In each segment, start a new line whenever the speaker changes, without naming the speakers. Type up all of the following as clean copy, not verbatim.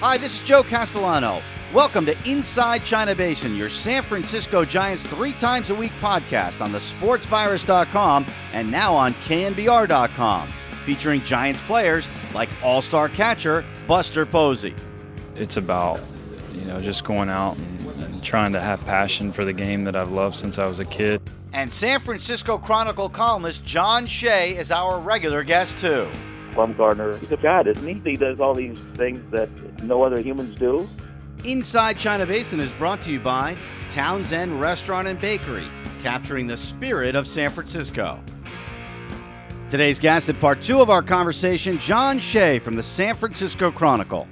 Hi, this is Joe Castellano. Welcome to Inside China Basin, your San Francisco Giants 3 times a week podcast on the sportsvirus.com and now on KNBR.com, featuring Giants players like all-star catcher Buster Posey.
It's about, just going out and trying to have passion for the game that I've loved since I was a kid.
And San Francisco Chronicle columnist John Shea is our regular guest, too.
Bumgarner, he's a god, isn't he? He does all these things that no other humans do.
Inside China Basin is brought to you by Townsend Restaurant and Bakery, capturing the spirit of San Francisco. Today's guest in part 2 of our conversation, John Shea from the San Francisco Chronicle.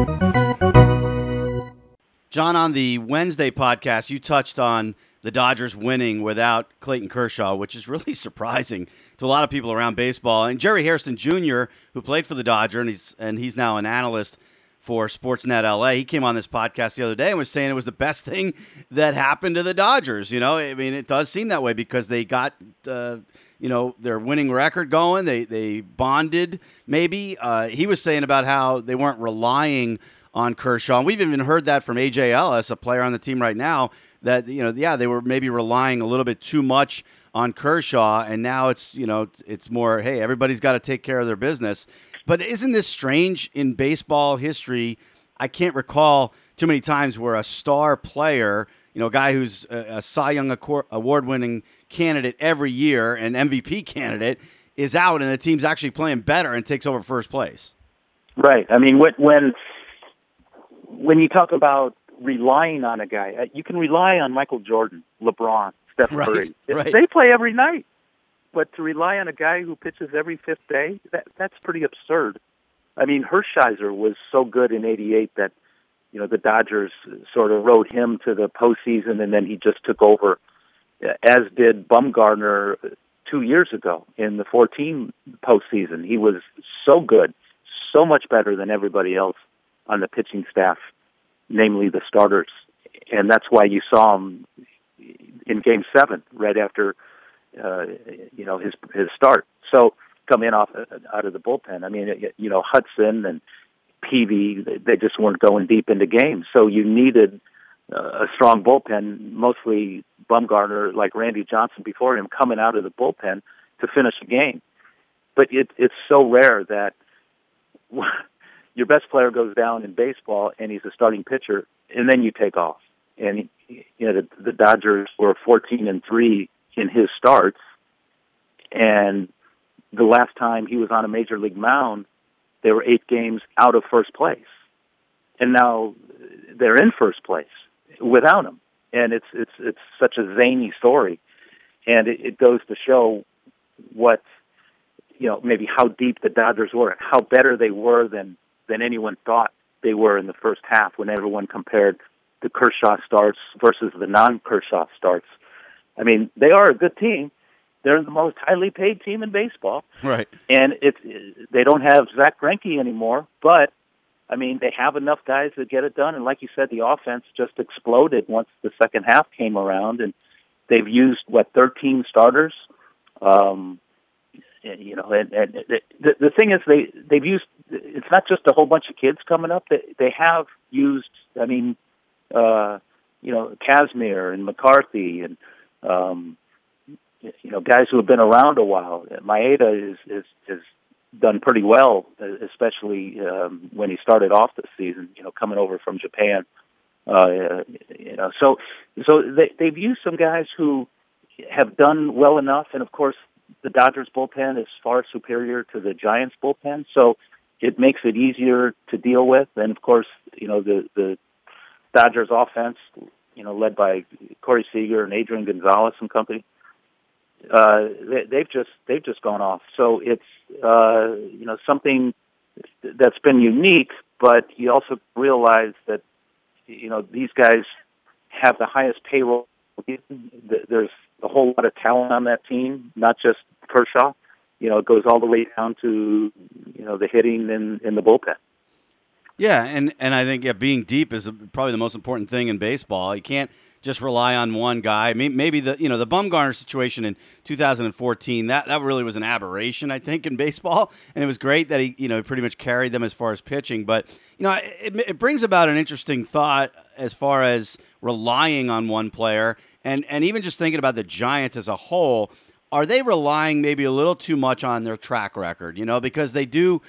John, on the Wednesday podcast, you touched on the Dodgers winning without Clayton Kershaw, which is really surprising to a lot of people around baseball. And Jerry Hairston Jr., who played for the Dodgers, and he's now an analyst for Sportsnet LA, he came on this podcast the other day and was saying it was the best thing that happened to the Dodgers. It does seem that way because they got, their winning record going. They bonded, maybe. He was saying about how they weren't relying on Kershaw. And we've even heard that from A.J. Ellis, a player on the team right now, that, they were maybe relying a little bit too much on Kershaw, and now it's more, hey, everybody's got to take care of their business. But isn't this strange in baseball history? I can't recall too many times where a star player, a guy who's a Cy Young award-winning candidate every year, an MVP candidate, is out and the team's actually playing better and takes over first place.
Right. I mean, when you talk about relying on a guy, you can rely on Michael Jordan, LeBron, Steph Curry.
Right.
They play every night. But to rely on a guy who pitches every fifth day, that's pretty absurd. I mean, Hershiser was so good in '88 that, the Dodgers sort of rode him to the postseason, and then he just took over, as did Bumgarner 2 years ago in the 14 postseason. He was so good, so much better than everybody else on the pitching staff, namely the starters. And that's why you saw him in Game 7, right after his start. So come in out of the bullpen. I mean, Hudson and Peavy, they just weren't going deep into games. So you needed a strong bullpen, mostly Bumgarner, like Randy Johnson before him, coming out of the bullpen to finish a game. But it's so rare that your best player goes down in baseball and he's a starting pitcher, and then you take off. And the Dodgers were 14-3 in his starts, and the last time he was on a major league mound, they were 8 games out of first place, and now they're in first place without him. And it's such a zany story, and it goes to show what maybe how deep the Dodgers were, how better they were than anyone thought they were in the first half when everyone compared the Kershaw starts versus the non-Kershaw starts. I mean, they are a good team. They're the most highly paid team in baseball.
Right.
And they don't have Zach Greinke anymore, but, I mean, they have enough guys to get it done. And like you said, the offense just exploded once the second half came around, and they've used, 13 starters? And the thing is, they've used, it's not just a whole bunch of kids coming up. They have used, Kazmir and McCarthy and, guys who have been around a while. Maeda is done pretty well, especially when he started off the season, coming over from Japan. So they've used some guys who have done well enough, and of course, the Dodgers bullpen is far superior to the Giants bullpen, so it makes it easier to deal with. And of course, the Dodgers offense, led by Corey Seager and Adrian Gonzalez and company, they've just gone off. So it's something that's been unique, but you also realize that these guys have the highest payroll. There's a whole lot of talent on that team, not just Kershaw. It goes all the way down to the hitting in the bullpen. Yeah,
and I think being deep is probably the most important thing in baseball. You can't just rely on one guy. Maybe the Bumgarner situation in 2014, that really was an aberration, I think, in baseball, and it was great that he pretty much carried them as far as pitching. But it brings about an interesting thought as far as relying on one player, and even just thinking about the Giants as a whole. Are they relying maybe a little too much on their track record? Because they do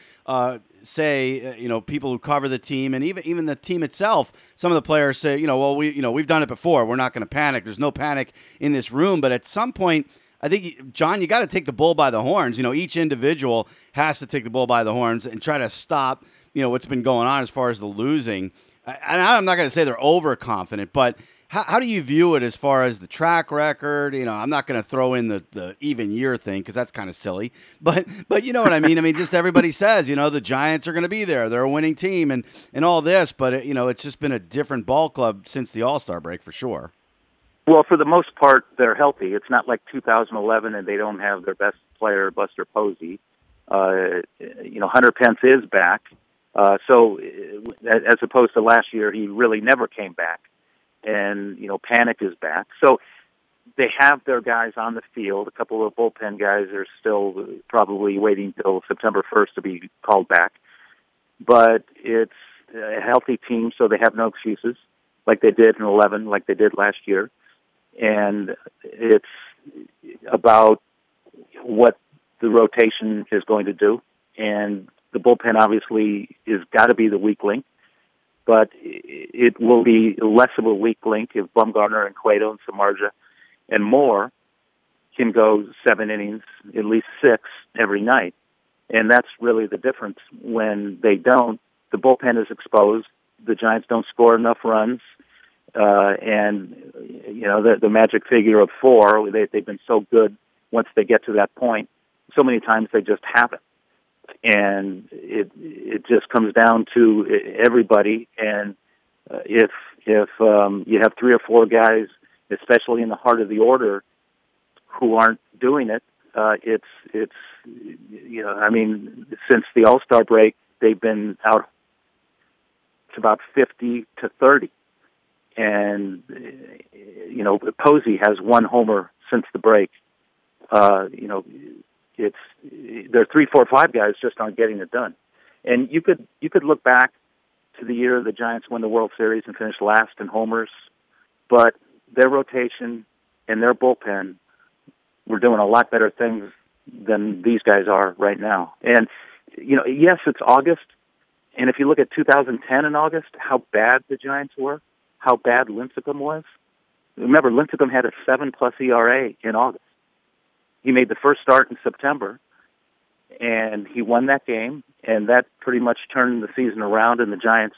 say, people who cover the team and even the team itself, some of the players say, well, we've done it before. We're not going to panic. There's no panic in this room. But at some point, I think, John, you got to take the bull by the horns. Each individual has to take the bull by the horns and try to stop, what's been going on as far as the losing. And I'm not going to say they're overconfident, but how do you view it as far as the track record? I'm not going to throw in the even year thing because that's kind of silly. But you know what I mean? Just everybody says, the Giants are going to be there. They're a winning team and all this. But, it's just been a different ball club since the All-Star break for sure.
Well, for the most part, they're healthy. It's not like 2011 and they don't have their best player, Buster Posey. Hunter Pence is back. So as opposed to last year, he really never came back. And, Panic is back. So they have their guys on the field. A couple of bullpen guys are still probably waiting till September 1st to be called back. But it's a healthy team, so they have no excuses, like they did in 11, like they did last year. And it's about what the rotation is going to do. And the bullpen obviously is got to be the weak link. But it will be less of a weak link if Bumgarner and Cueto and Samardzija and Moore can go 7 innings, at least 6 every night. And that's really the difference. When they don't, the bullpen is exposed. The Giants don't score enough runs. And the magic figure of 4, they've been so good once they get to that point. So many times they just haven't. And it just comes down to everybody. And if you have 3 or 4 guys, especially in the heart of the order, who aren't doing it, since the All-Star break, they've been out to about 50-30. And Posey has 1 homer since the break. There are 3, 4, 5 guys just aren't getting it done. And you could look back to the year the Giants won the World Series and finished last in homers, but their rotation and their bullpen were doing a lot better things than these guys are right now. And yes, it's August, and if you look at 2010 in August, how bad the Giants were, how bad Lincecum was. Remember, Lincecum had a 7+ ERA in August. He made the first start in September, and he won that game, and that pretty much turned the season around, and the Giants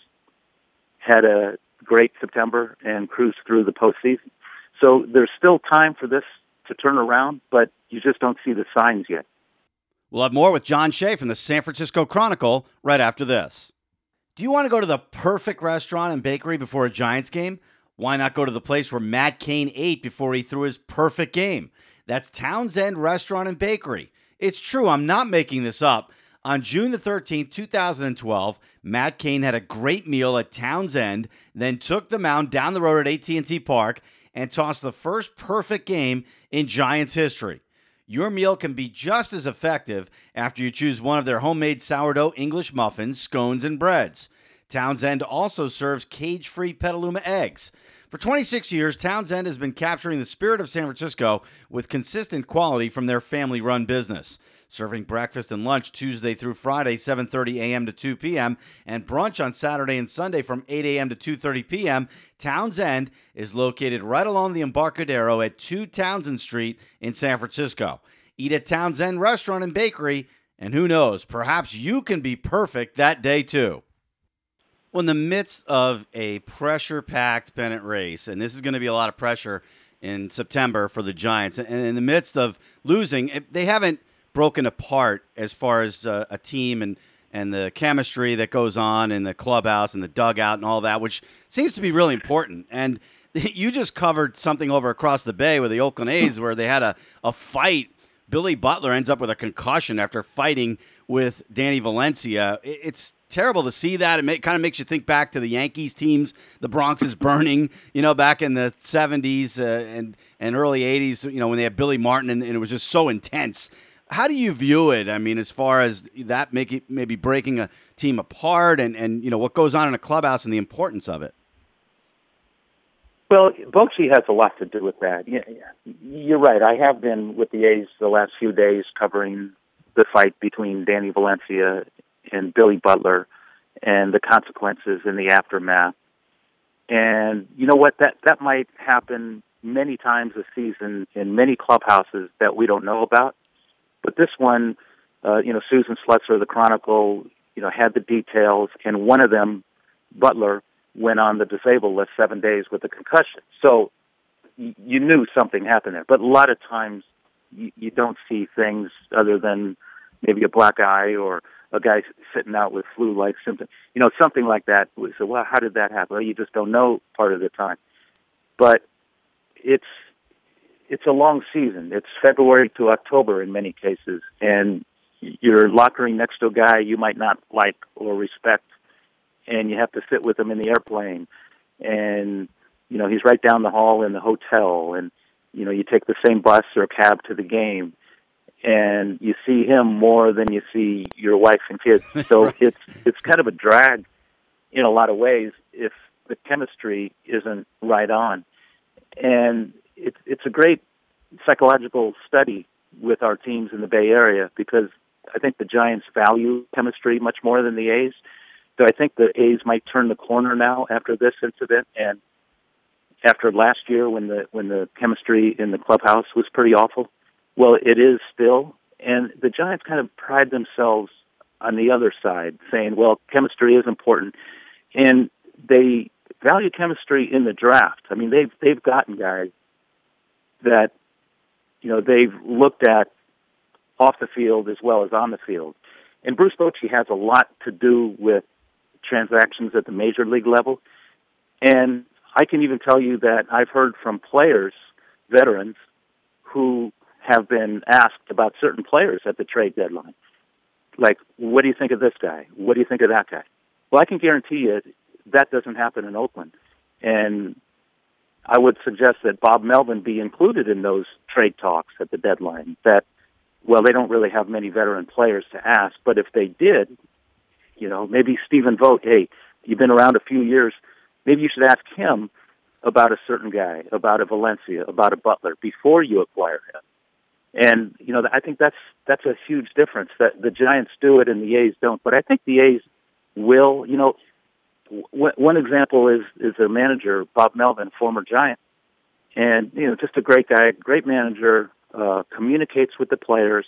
had a great September and cruised through the postseason. So there's still time for this to turn around, but you just don't see the signs yet.
We'll have more with John Shea from the San Francisco Chronicle right after this. Do you want to go to the perfect restaurant and bakery before a Giants game? Why not go to the place where Matt Cain ate before he threw his perfect game? That's Townsend Restaurant and Bakery. It's true, I'm not making this up. On June the 13th, 2012, Matt Cain had a great meal at Townsend, then took the mound down the road at AT&T Park and tossed the first perfect game in Giants history. Your meal can be just as effective after you choose one of their homemade sourdough English muffins, scones, and breads. Townsend also serves cage-free Petaluma eggs. For 26 years, Townsend has been capturing the spirit of San Francisco with consistent quality from their family-run business. Serving breakfast and lunch Tuesday through Friday, 7:30 a.m. to 2 p.m., and brunch on Saturday and Sunday from 8 a.m. to 2:30 p.m., Townsend is located right along the Embarcadero at 2 Townsend Street in San Francisco. Eat at Townsend Restaurant and Bakery, and who knows, perhaps you can be perfect that day too. Well, in the midst of a pressure-packed pennant race, and this is going to be a lot of pressure in September for the Giants, and in the midst of losing, they haven't broken apart as far as a team and the chemistry that goes on in the clubhouse and the dugout and all that, which seems to be really important. And you just covered something over across the bay with the Oakland A's where they had a fight. Billy Butler ends up with a concussion after fighting with Danny Valencia. It's terrible to see that. It kind of makes you think back to the Yankees teams, the Bronx is burning, back in the 70s and early 80s, when they had Billy Martin, and it was just so intense. How do you view it? I mean, as far as that maybe breaking a team apart and what goes on in a clubhouse and the importance of it?
Well, Bochy has a lot to do with that. You're right. I have been with the A's the last few days covering the fight between Danny Valencia and Billy Butler and the consequences in the aftermath. And you know what? That might happen many times a season in many clubhouses that we don't know about. But this one, Susan Slutzer of the Chronicle, had the details, and one of them, Butler, went on the disabled list 7 days with a concussion. So you knew something happened there. But a lot of times you don't see things other than maybe a black eye or a guy sitting out with flu-like symptoms. Something like that. We say, well, how did that happen? Well, you just don't know part of the time. But it's a long season. It's February to October in many cases. And you're lockering next to a guy you might not like or respect, and you have to sit with him in the airplane, and he's right down the hall in the hotel, and you take the same bus or cab to the game, and you see him more than you see your wife and kids. So right. It's kind of a drag in a lot of ways if the chemistry isn't right on, and it's a great psychological study with our teams in the Bay Area, because I think the Giants value chemistry much more than the A's. So I think the A's might turn the corner now after this incident, and after last year when the chemistry in the clubhouse was pretty awful. Well, it is still, and the Giants kind of pride themselves on the other side, saying, well, chemistry is important, and they value chemistry in the draft. I mean, they've gotten guys that they've looked at off the field as well as on the field, and Bruce Bochy has a lot to do with transactions at the major league level. And I can even tell you that I've heard from players, veterans, who have been asked about certain players at the trade deadline. Like, what do you think of this guy? What do you think of that guy? Well, I can guarantee you that doesn't happen in Oakland. And I would suggest that Bob Melvin be included in those trade talks at the deadline. That, well, they don't really have many veteran players to ask, but if they did, maybe Stephen Vogt, hey, you've been around a few years, maybe you should ask him about a certain guy, about a Valencia, about a Butler, before you acquire him. And, I think that's a huge difference, that the Giants do it and the A's don't. But I think the A's will. One example is their manager, Bob Melvin, former Giant. And, just a great guy, great manager, communicates with the players,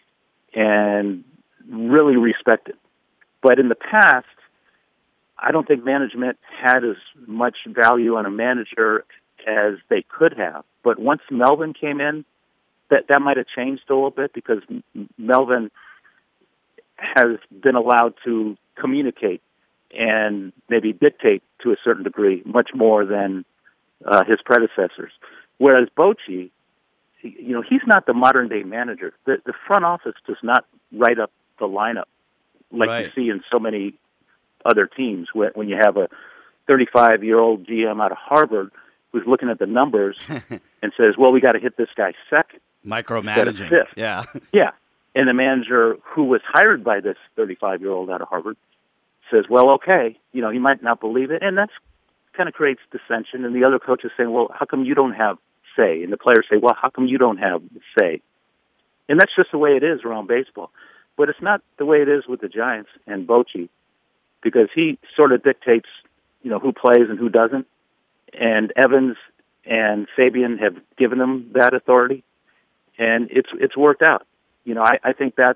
and really respected. But in the past, I don't think management had as much value on a manager as they could have. But once Melvin came in, that might have changed a little bit, because Melvin has been allowed to communicate and maybe dictate to a certain degree much more than his predecessors. Whereas Bochy, he's not the modern-day manager. The front office does not write up the lineup like
right.
You see in so many other teams, when you have a 35-year-old GM out of Harvard who's looking at the numbers and says, well, we got to hit this guy second.
Micromanaging.
Fifth.
Yeah.
Yeah. And the manager who was hired by this 35-year-old out of Harvard says, well, okay, he might not believe it. And that's kind of creates dissension. And the other coach is saying, well, how come you don't have say? And the players say, well, how come you don't have say? And that's just the way it is around baseball. But it's not the way it is with the Giants and Bochy, because he sort of dictates, who plays and who doesn't. And Evans and Fabian have given him that authority, and it's worked out. I think that's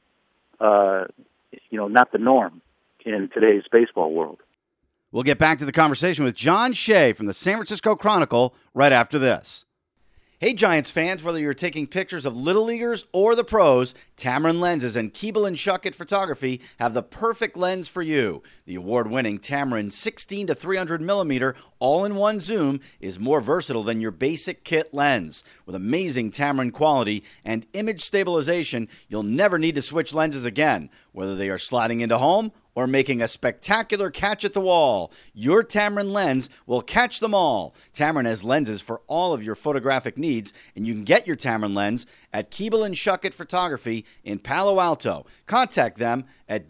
not the norm in today's baseball world.
We'll get back to the conversation with John Shea from the San Francisco Chronicle right after this. Hey, Giants fans, whether you're taking pictures of Little Leaguers or the pros, Tamron Lenses and Keeble and Schuckett Photography have the perfect lens for you. The award-winning Tamron 16 to 300 millimeter all-in-one zoom is more versatile than your basic kit lens. With amazing Tamron quality and image stabilization, you'll never need to switch lenses again, whether they are sliding into home or or making a spectacular catch at the wall, your Tamron lens will catch them all. Tamron has lenses for all of your photographic needs, and you can get your Tamron lens at Keeble and Shuckett Photography in Palo Alto. Contact them at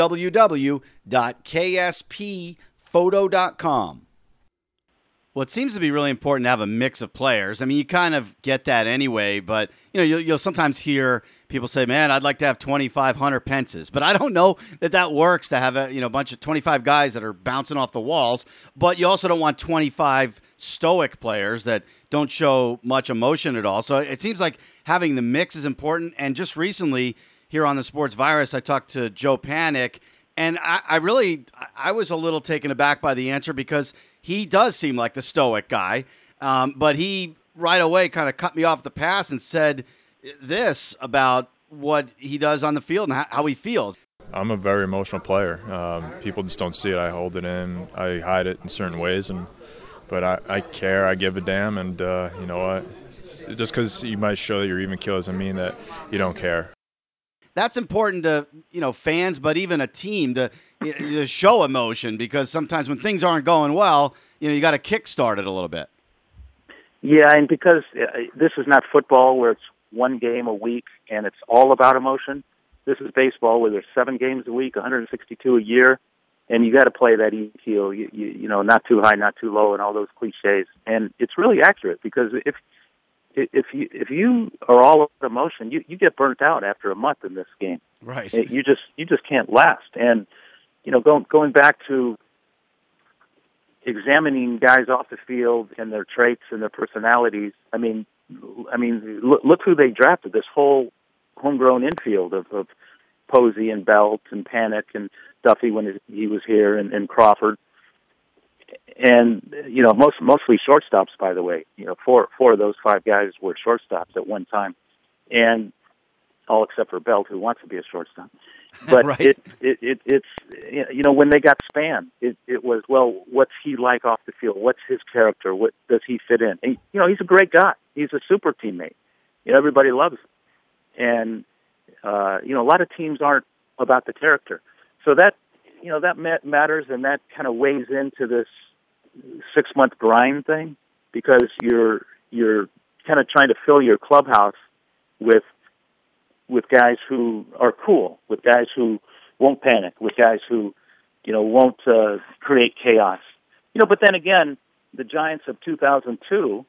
www.ksphoto.com. Well, it seems to be really important to have a mix of players. I mean, you kind of get that anyway, but you'll sometimes hear people say, "Man, I'd like to have 25 Hunter Pences," but I don't know that works to have a bunch of 25 guys that are bouncing off the walls. But you also don't want 25 stoic players that don't show much emotion at all. So it seems like having the mix is important. And just recently here on the Sports Virus, I talked to Joe Panik, and I was a little taken aback by the answer because he does seem like the stoic guy, but he right away kind of cut me off the pass and said this about what he does on the field and how he feels.
I'm a very emotional player. People just don't see it. I hold it in. I hide it in certain ways, but I care. I give a damn, and you know what? Just because you might show that you're even keel doesn't mean that you don't care.
That's important to fans, but even a team to show emotion, because sometimes when things aren't going well, you got to kickstart it a little bit.
Yeah, and because this is not football where it's one game a week and it's all about emotion. This is baseball where there's 7 games a week, 162 a year, and you got to play that even keel, not too high, not too low, and all those cliches. And it's really accurate, because if you are all about emotion, you get burnt out after a month in this game.
Right.
You just can't last. And going back to examining guys off the field and their traits and their personalities. I mean, look who they drafted. This whole homegrown infield of Posey and Belt and Panik and Duffy when he was here, and Crawford. And mostly shortstops, by the way. Four of those 5 guys were shortstops at one time, and all except for Belt, who wants to be a shortstop. But
right.
It's when they got Span, it was, well, what's he like off the field? What's his character? What does he fit in? And, he's a great guy. He's a super teammate. Everybody loves him. And a lot of teams aren't about the character, so that that matters, and that kind of weighs into this 6-month grind thing, because you're kind of trying to fill your clubhouse with guys who are cool, with guys who won't panic, with guys who won't create chaos. But then again, the Giants of 2002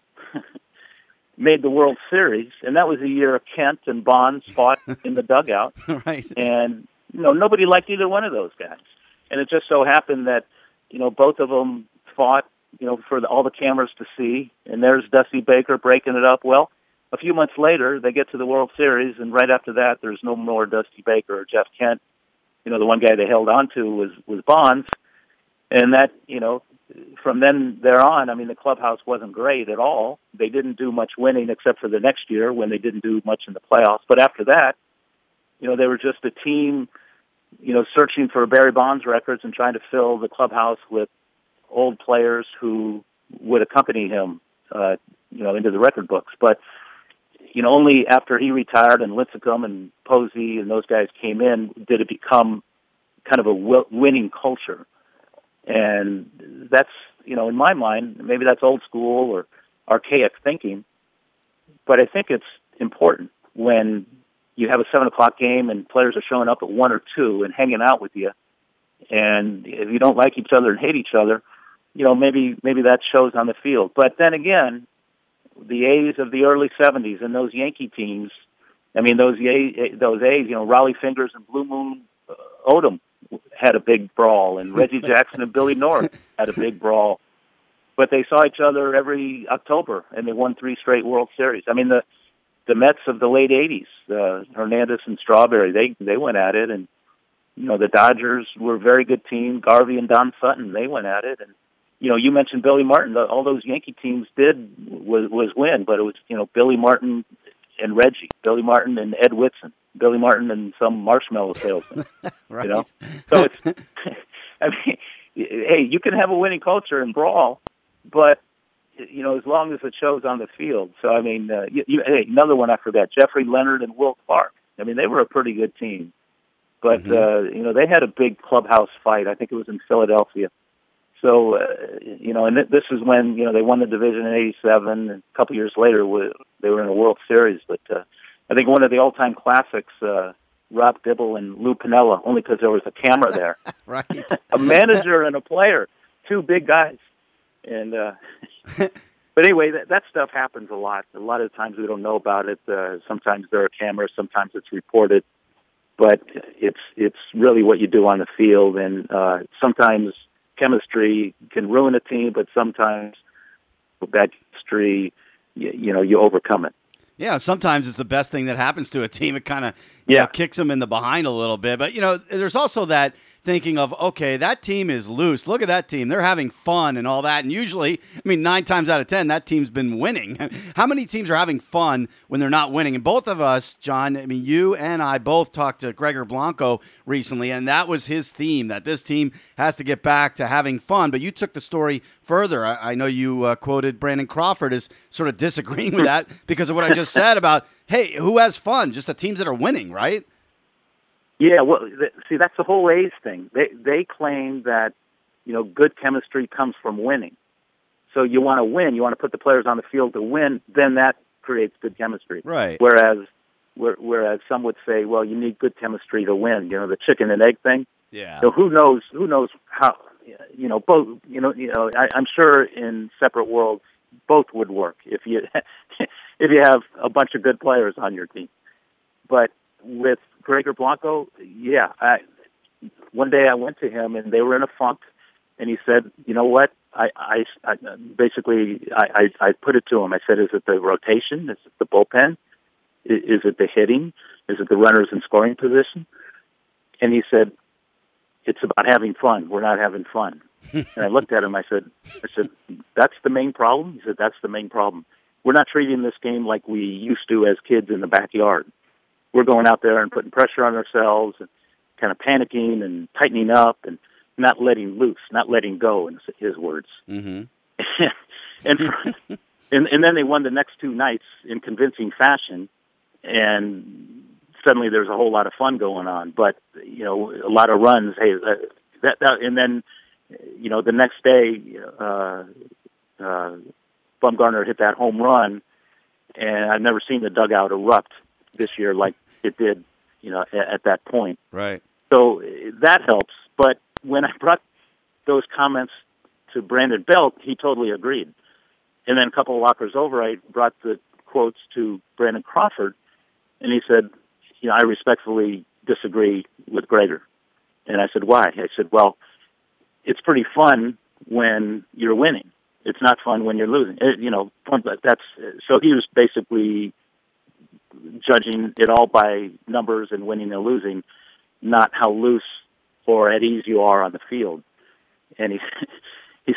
made the World Series, and that was a year of Kent and Bonds fought in the dugout.
Right.
And nobody liked either one of those guys. And it just so happened that both of them fought for all the cameras to see, and there's Dusty Baker breaking it up. Well, a few months later, they get to the World Series, and right after that, there's no more Dusty Baker or Jeff Kent. The one guy they held on to was Bonds, and that from then there on, the clubhouse wasn't great at all. They didn't do much winning except for the next year when they didn't do much in the playoffs. But after that, they were just a team, searching for Barry Bonds records and trying to fill the clubhouse with old players who would accompany him, into the record books. But only after he retired and Lincecum and Posey and those guys came in did it become kind of a winning culture. And that's, in my mind, maybe that's old school or archaic thinking, but I think it's important when you have a 7:00 game and players are showing up at 1 or 2 and hanging out with you. And if you don't like each other and hate each other, maybe that shows on the field. But then again, the A's of the early 70s and those Yankee teams, those A's, Raleigh Fingers and Blue Moon Odom had a big brawl, and Reggie Jackson and Billy North had a big brawl. But they saw each other every October, and they won 3 straight World Series. The Mets of the late 80s, Hernandez and Strawberry, they went at it, and the Dodgers were a very good team. Garvey and Don Sutton, they went at it, and you mentioned Billy Martin. All those Yankee teams was win, but it was Billy Martin and Reggie, Billy Martin and Ed Whitson, Billy Martin and some marshmallow salesman.
Right.
So it's hey, you can have a winning culture and brawl, but as long as it shows on the field. So hey, another one I forgot: Jeffrey Leonard and Will Clark. They were a pretty good team. But they had a big clubhouse fight. I think it was in Philadelphia. So and this is when they won the division in '87. And a couple years later, they were in the World Series. But I think one of the all-time classics, Rob Dibble and Lou Piniella, only because there was a camera there.
Right.
A manager and a player, two big guys. And but anyway, that stuff happens a lot. A lot of times we don't know about it. Sometimes there are cameras, sometimes it's reported. But it's really what you do on the field, and sometimes chemistry can ruin a team, but sometimes bad chemistry, you overcome it.
Yeah, sometimes it's the best thing that happens to a team. It kind of kicks them in the behind a little bit. But, there's also that thinking of, okay, that team is loose. Look at that team. They're having fun and all that. And usually, 9 times out of 10, that team's been winning. How many teams are having fun when they're not winning? And both of us, John, you and I both talked to Gregor Blanco recently, and that was his theme, that this team has to get back to having fun. But you took the story further. I know you quoted Brandon Crawford as sort of disagreeing with that because of what I just said about, hey, who has fun? Just the teams that are winning, right?
Yeah, well, see, that's the whole A's thing. They claim that, good chemistry comes from winning. So you want to win. You want to put the players on the field to win. Then that creates good chemistry.
Right.
Whereas some would say, well, you need good chemistry to win. The chicken and egg thing.
Yeah.
So who knows how? Both. I'm sure in separate worlds, both would work if you if you have a bunch of good players on your team. But with Gregor Blanco, one day I went to him and they were in a funk, and he said, "You know what? I basically put it to him. I said, is it the rotation? Is it the bullpen? Is it the hitting? Is it the runners in scoring position?" And he said, "It's about having fun. We're not having fun." And I looked at him. I said, "That's the main problem?" He said, "That's the main problem. We're not treating this game like we used to as kids in the backyard. We're going out there and putting pressure on ourselves and kind of panicking and tightening up and not letting loose, not letting go," in his words.
Mm-hmm.
and then they won the next 2 nights in convincing fashion, and suddenly there's a whole lot of fun going on. But, a lot of runs, hey, and then, the next day, Bumgarner hit that home run, and I've never seen the dugout erupt this year like it did, at that point.
Right.
So that helps. But when I brought those comments to Brandon Belt, he totally agreed. And then a couple of lockers over, I brought the quotes to Brandon Crawford, and he said, I respectfully disagree with Gregor. And I said, why? I said, well, it's pretty fun when you're winning. It's not fun when you're losing. So he was basically judging it all by numbers and winning and losing, not how loose or at ease you are on the field. And he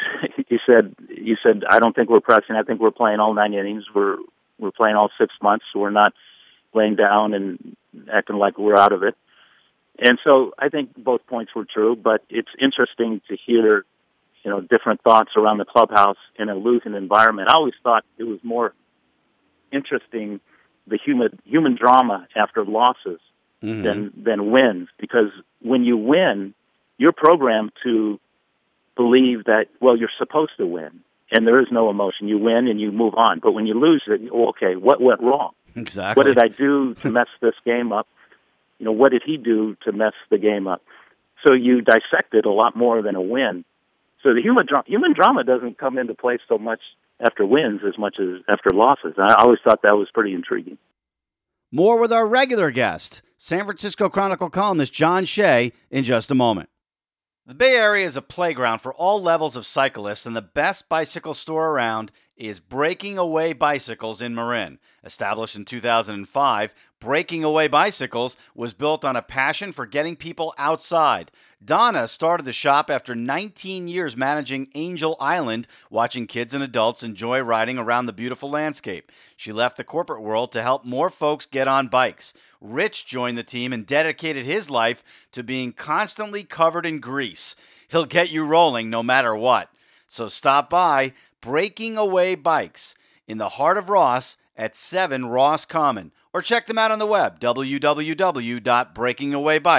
said, I don't think we're pressing. I think we're playing all 9 innings. We're playing all 6 months. We're not laying down and acting like we're out of it. And so I think both points were true, but it's interesting to hear, different thoughts around the clubhouse in a losing environment. I always thought it was more interesting, the human drama after losses than wins, because when you win, you're programmed to believe that, well, you're supposed to win, and there is no emotion. You win and you move on. But when you lose it, okay, what went wrong?
Exactly.
What did I do to mess this game up? What did he do to mess the game up? So you dissect it a lot more than a win. So the human drama doesn't come into play so much after wins as much as after losses. I always thought that was pretty intriguing.
More with our regular guest, San Francisco Chronicle columnist John Shea, in just a moment. The Bay Area is a playground for all levels of cyclists, and the best bicycle store around is Breaking Away Bicycles in Marin. Established in 2005, Breaking Away Bicycles was built on a passion for getting people outside. Donna started the shop after 19 years managing Angel Island, watching kids and adults enjoy riding around the beautiful landscape. She left the corporate world to help more folks get on bikes. Rich joined the team and dedicated his life to being constantly covered in grease. He'll get you rolling no matter what. So stop by Breaking Away Bikes in the heart of Ross at 7 Ross Common, or check them out on the web, www.breakingawaybikes.com.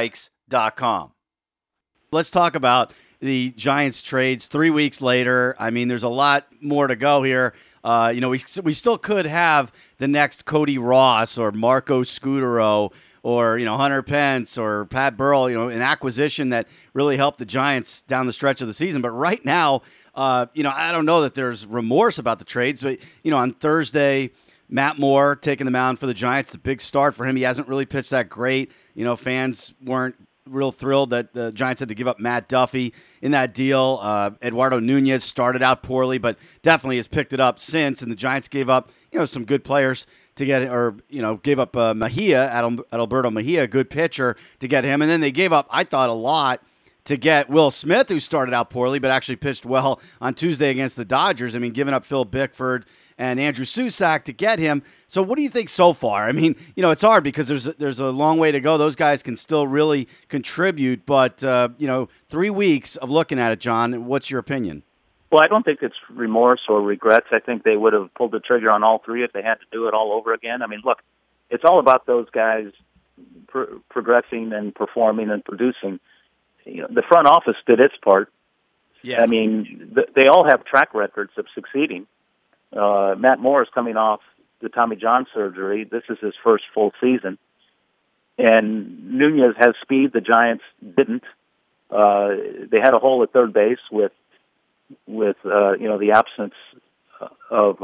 Giants.com. Let's talk about the Giants trades 3 weeks later. I mean, there's a lot more to go here. We still could have the next Cody Ross or Marco Scutaro or, Hunter Pence or Pat Burrell, an acquisition that really helped the Giants down the stretch of the season. But right now, I don't know that there's remorse about the trades. But, on Thursday, Matt Moore taking the mound for the Giants. It's a big start for him. He hasn't really pitched that great. Fans weren't real thrilled that the Giants had to give up Matt Duffy in that deal. Eduardo Nunez started out poorly, but definitely has picked it up since. And the Giants gave up, some good players to get, or gave up Mejia, Adalberto Mejia, a good pitcher to get him, and then they gave up, I thought, a lot to get Will Smith, who started out poorly but actually pitched well on Tuesday against the Dodgers. I mean, giving up Phil Bickford and Andrew Susac to get him. So what do you think so far? I mean, it's hard because there's a long way to go. Those guys can still really contribute, but 3 weeks of looking at it, John, what's your opinion?
Well, I don't think it's remorse or regrets. I think they would have pulled the trigger on all three if they had to do it all over again. I mean, look, it's all about those guys progressing and performing and producing. The front office did its part.
Yeah.
I mean, they all have track records of succeeding. Matt Moore is coming off the Tommy John surgery. This is his first full season. And Nunez has speed. The Giants didn't. They had a hole at third base with the absence of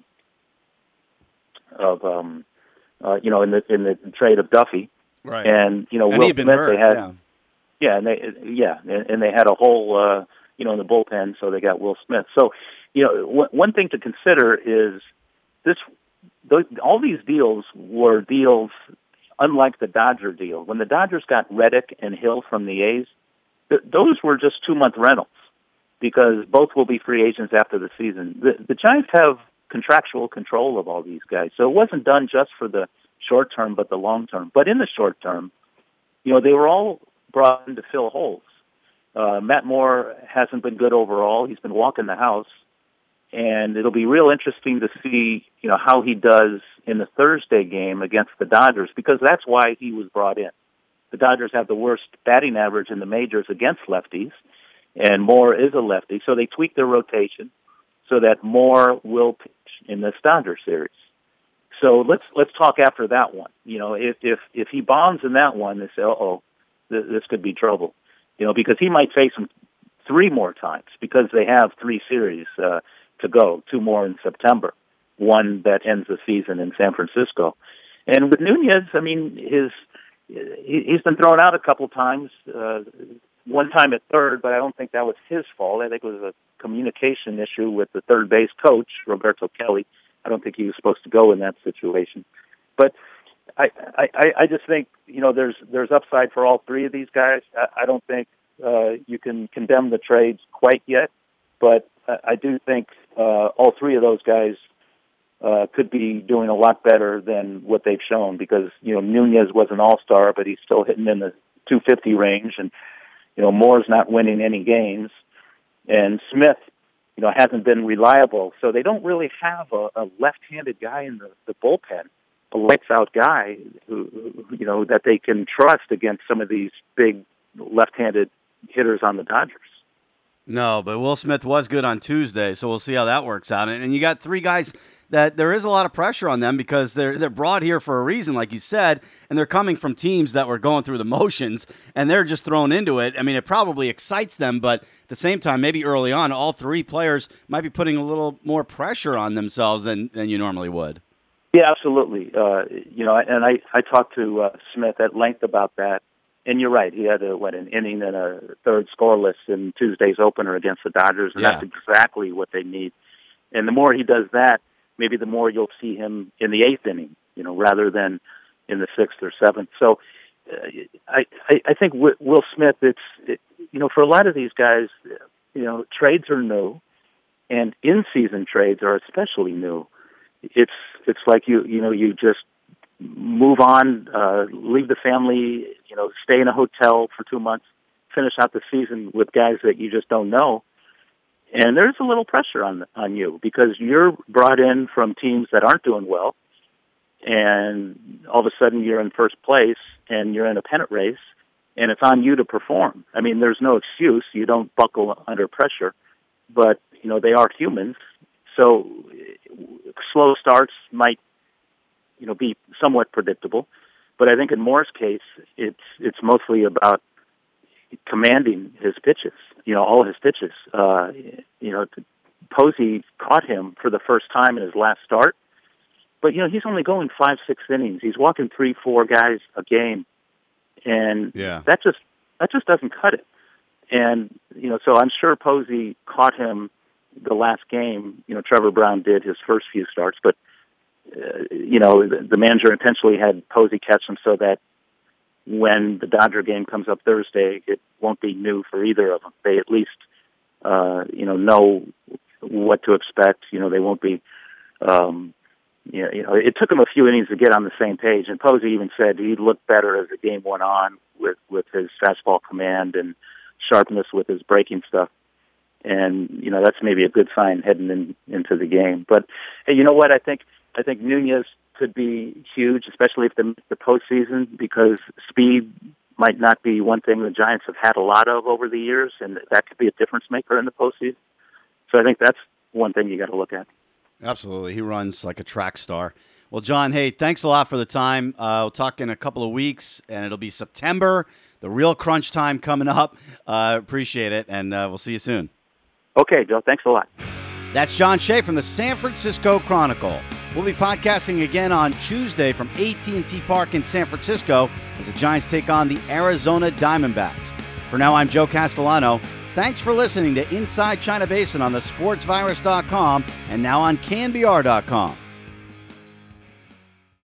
in the trade of Duffy.
Right.
And Will
Smith,
hurt, they had and they had a hole in the bullpen, so they got Will Smith. So one thing to consider is all these deals were deals unlike the Dodger deal. When the Dodgers got Reddick and Hill from the A's, those were just 2-month rentals because both will be free agents after the season. The Giants have contractual control of all these guys, so it wasn't done just for the short term, but the long term. But in the short term, they were all brought in to fill holes. Matt Moore hasn't been good overall. He's been walking the house. And it'll be real interesting to see, how he does in the Thursday game against the Dodgers, because that's why he was brought in. The Dodgers have the worst batting average in the majors against lefties, and Moore is a lefty, so they tweak their rotation so that Moore will pitch in this Dodger series. So let's talk after that one. If he bombs in that one, they say, this could be trouble. Because he might face him 3 more times because they have 3 series to go, 2 more in September, one that ends the season in San Francisco. And with Nunez, I mean, he's been thrown out a couple times, one time at third, but I don't think that was his fault. I think it was a communication issue with the third base coach, Roberto Kelly. I don't think he was supposed to go in that situation. But I just think, there's upside for all 3 of these guys. I don't think you can condemn the trades quite yet, but I do think all 3 of those guys could be doing a lot better than what they've shown because, Nunez was an all-star, but he's still hitting in the 250 range, and, Moore's not winning any games, and Smith, hasn't been reliable. So they don't really have a left-handed guy in the bullpen, a lights-out guy who that they can trust against some of these big left-handed hitters on the Dodgers.
No, but Will Smith was good on Tuesday, so we'll see how that works out. And you got 3 guys that there is a lot of pressure on them because they're brought here for a reason, like you said, and they're coming from teams that were going through the motions, and they're just thrown into it. I mean, it probably excites them, but at the same time, maybe early on, all 3 players might be putting a little more pressure on themselves than you normally would.
Yeah, absolutely. And I talked to Smith at length about that. And you're right. He had an inning and a third scoreless in Tuesday's opener against the Dodgers, and that's exactly what they need. And the more he does that, maybe the more you'll see him in the 8th inning, rather than in the 6th or 7th. So I think Will Smith, for a lot of these guys, trades are new, and in-season trades are especially new. It's like you just move on, leave the family, stay in a hotel for 2 months, finish out the season with guys that you just don't know. And there's a little pressure on you because you're brought in from teams that aren't doing well, and all of a sudden you're in first place and you're in a pennant race, and it's on you to perform. I mean, there's no excuse. You don't buckle under pressure, but they are humans. So slow starts might be somewhat predictable, but I think in Moore's case, it's mostly about commanding his pitches. All his pitches. Posey caught him for the first time in his last start, but he's only going 5-6 innings. He's walking 3-4 guys a game, and that just doesn't cut it. And so I'm sure Posey caught him the last game. Trevor Brown did his first few starts, but the manager intentionally had Posey catch him so that when the Dodger game comes up Thursday, it won't be new for either of them. They at least know what to expect. They won't be. It took him a few innings to get on the same page, and Posey even said he looked better as the game went on with his fastball command and sharpness with his breaking stuff. And that's maybe a good sign heading into the game. But hey, you know what? I think Nunez could be huge, especially if the postseason, because speed might not be one thing the Giants have had a lot of over the years, and that could be a difference maker in the postseason. So I think that's one thing you got to look at.
Absolutely. He runs like a track star. Well, John, hey, thanks a lot for the time. We'll talk in a couple of weeks, and it'll be September, the real crunch time coming up. Appreciate it, and we'll see you soon.
Okay, Joe. Thanks a lot.
That's John Shea from the San Francisco Chronicle. We'll be podcasting again on Tuesday from AT&T Park in San Francisco as the Giants take on the Arizona Diamondbacks. For now, I'm Joe Castellano. Thanks for listening to Inside China Basin on the sportsvirus.com and now on CanBR.com.